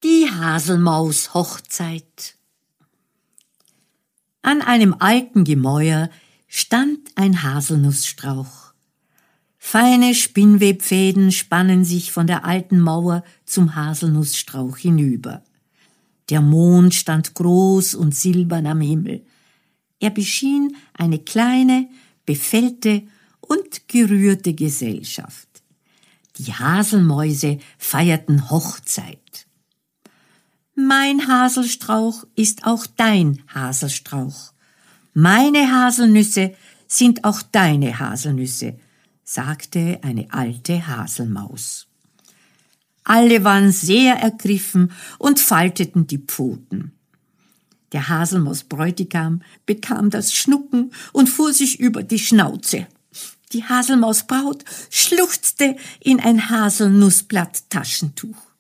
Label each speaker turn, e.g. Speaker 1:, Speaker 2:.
Speaker 1: Die Haselmaus-Hochzeit. An einem alten Gemäuer stand ein Haselnussstrauch. Feine Spinnwebfäden spannen sich von der alten Mauer zum Haselnussstrauch hinüber. Der Mond stand groß und silbern am Himmel. Er beschien eine kleine, befällte und gerührte Gesellschaft. Die Haselmäuse feierten Hochzeit. Mein Haselstrauch ist auch dein Haselstrauch. Meine Haselnüsse sind auch deine Haselnüsse, sagte eine alte Haselmaus. Alle waren sehr ergriffen und falteten die Pfoten. Der Haselmausbräutigam bekam das Schnucken und fuhr sich über die Schnauze. Die Haselmausbraut schluchzte in ein Haselnussblatt-Taschentuch.